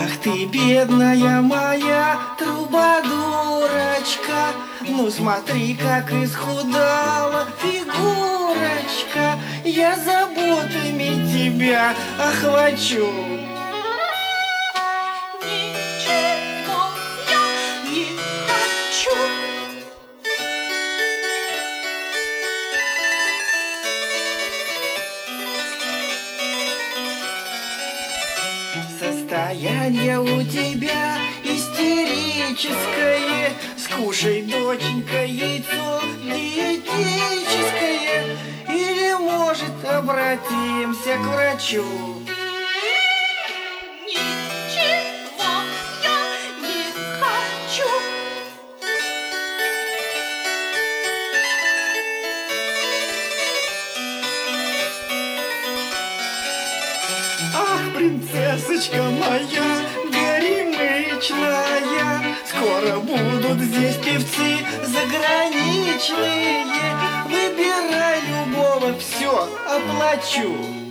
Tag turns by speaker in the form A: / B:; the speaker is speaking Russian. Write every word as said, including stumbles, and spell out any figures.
A: Ах ты, бедная моя трубадурочка, ну смотри, как исхудала фигурочка. Я заботами тебя охвачу.
B: Ничего я не хочу.
A: Состояние у тебя истерическое. Скушай, доченька, яйцо диетическое. Или, может, обратимся к врачу.
B: Ничего я не хочу.
A: Ах, принцессочка моя горемычная, скоро будут здесь певцы заграничные. Выбирай любого, все оплачу.